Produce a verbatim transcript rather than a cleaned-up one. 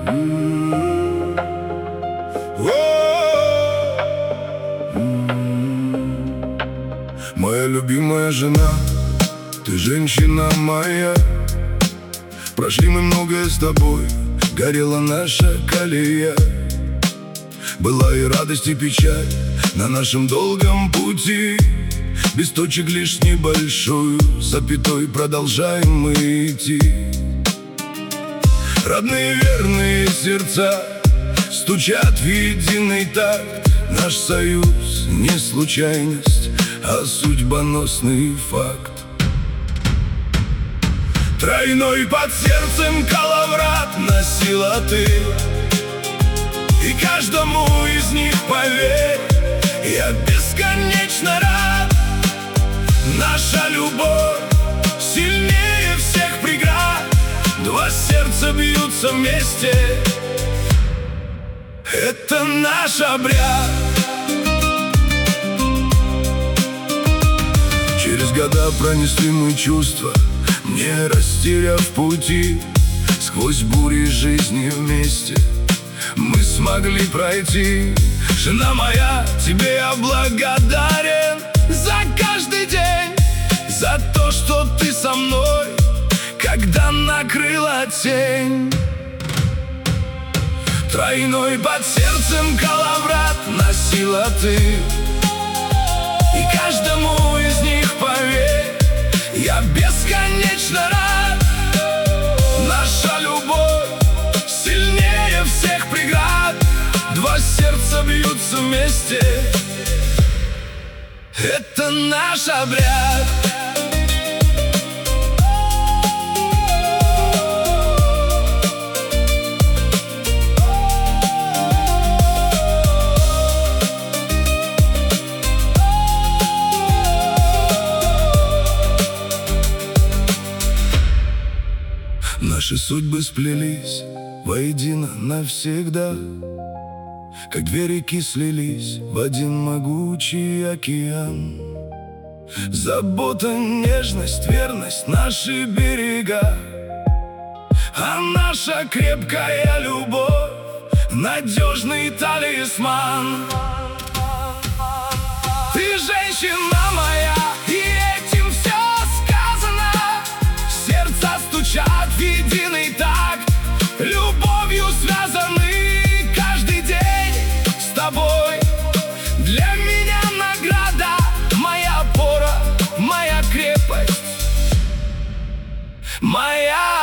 Моя любимая жена, ты женщина моя. Прошли мы многое с тобой, горела наша колея. Была и радость, и печаль на нашем долгом пути. Без точек лишь небольшую запятой продолжаем мы идти. Родные верные сердца стучат в единый такт. Наш союз не случайность, а судьбоносный факт. Тройной под сердцем коловрат носила ты, и каждому из них, поверь, я бесконечно рад. Наша любовь сильнее всех преград. Два сердца бьются вместе, это наш обряд. Через года пронесли мы чувства, не растеряв пути. Сквозь бури жизни вместе мы смогли пройти. Жена моя, тебе я благодарен за каждый день, за то, что ты со мной, когда накрыла тень. Тройной под сердцем коловрат носила ты, и каждому из них, поверь, я бесконечно рад. Наша любовь сильнее всех преград. Два сердца бьются вместе, это наш обряд. Наши судьбы сплелись воедино навсегда, как две реки слились в один могучий океан. Забота, нежность, верность — наши берега, а наша крепкая любовь — надежный талисман. Ты женщина моя, и этим все сказано. Сердца стучат в единый такт, любовью связаны. Каждый день с тобой для меня награда. Моя опора, моя крепость, моя